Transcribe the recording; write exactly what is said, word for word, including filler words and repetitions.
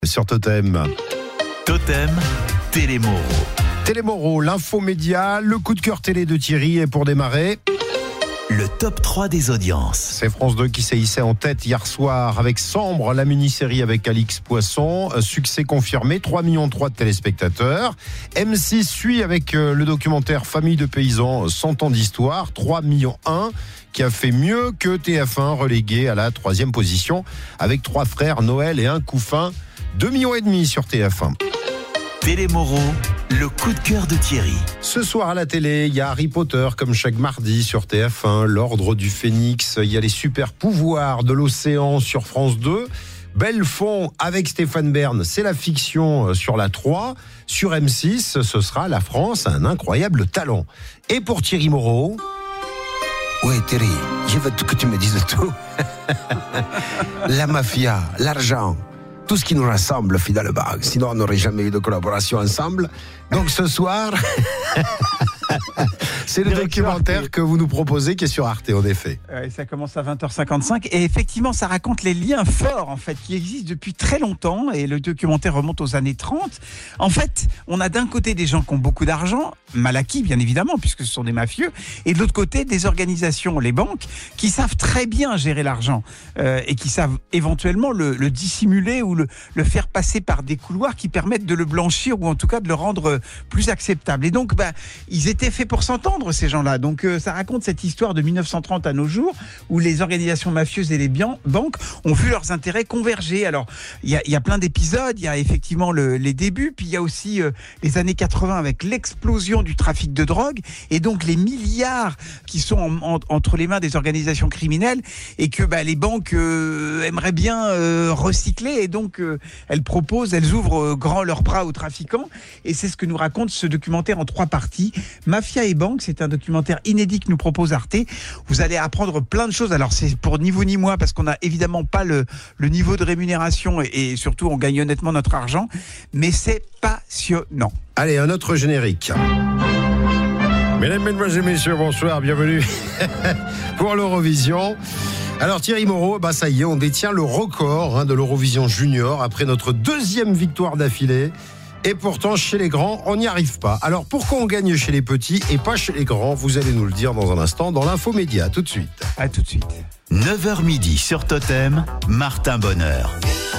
Sur Totem. Totem, Télémoro. Télémoro, l'infomédia, le coup de cœur télé de Thierry est pour démarrer. Le top trois des audiences. C'est France deux qui s'est hissé en tête hier soir avec Sambre, la mini-série avec Alix Poisson. Succès confirmé, trois virgule trois millions de téléspectateurs. M six suit avec le documentaire Famille de paysans, cent ans d'histoire, trois virgule un millions, qui a fait mieux que T F un, relégué à la troisième position avec Trois frères, Noël et un couffin, deux virgule cinq millions sur T F un. Télémoro, le coup de cœur de Thierry. Ce soir à la télé, il y a Harry Potter comme chaque mardi sur T F un, l'Ordre du Phénix, il y a les super pouvoirs de l'océan sur France deux, Belfond avec Stéphane Bern, c'est la fiction sur la trois, sur M six, ce sera La France a un incroyable talent. Et pour Thierry Moreau... Oui Thierry, je veux que tu me dises tout. La mafia, l'argent, tout ce qui nous rassemble finalement. Sinon on n'aurait jamais eu de collaboration ensemble. Donc ce soir, c'est le documentaire que vous nous proposez qui est sur Arte en effet. Euh, ça commence à vingt heures cinquante-cinq et effectivement ça raconte les liens forts en fait qui existent depuis très longtemps et le documentaire remonte aux années trente. En fait, on a d'un côté des gens qui ont beaucoup d'argent, mal acquis bien évidemment puisque ce sont des mafieux, et de l'autre côté des organisations, les banques, qui savent très bien gérer l'argent euh, et qui savent éventuellement le, le dissimuler ou le, le faire passer par des couloirs qui permettent de le blanchir ou en tout cas de le rendre plus acceptable. Et donc, bah, ils étaient faits pour s'entendre, ces gens-là. Donc, euh, ça raconte cette histoire de mille neuf cent trente à nos jours, où les organisations mafieuses et les bian- banques ont vu leurs intérêts converger. Alors, il y a, y a plein d'épisodes, il y a effectivement le, les débuts, puis il y a aussi euh, les années quatre-vingts avec l'explosion du trafic de drogue, et donc les milliards qui sont en, en, entre les mains des organisations criminelles, et que bah, les banques euh, aimeraient bien euh, recycler, et donc euh, elles proposent, elles ouvrent euh, grand leurs bras aux trafiquants, et c'est ce que nous raconte ce documentaire en trois parties. Mafia et banque, c'est un documentaire inédit que nous propose Arte. Vous allez apprendre plein de choses. Alors c'est pour ni vous ni moi parce qu'on n'a évidemment pas le, le niveau de rémunération et, et surtout on gagne honnêtement notre argent, mais c'est passionnant. Allez, un autre générique. Mesdames, Mesdemoiselles et Messieurs, bonsoir, bienvenue pour l'Eurovision. Alors Thierry Moreau, bah ça y est, on détient le record hein, de l'Eurovision Junior après notre deuxième victoire d'affilée. Et pourtant, chez les grands, on n'y arrive pas. Alors, pourquoi on gagne chez les petits et pas chez les grands ? Vous allez nous le dire dans un instant dans l'infomédia. Tout de suite. À tout de suite. neuf heures midi sur Totem, Martin Bonheur.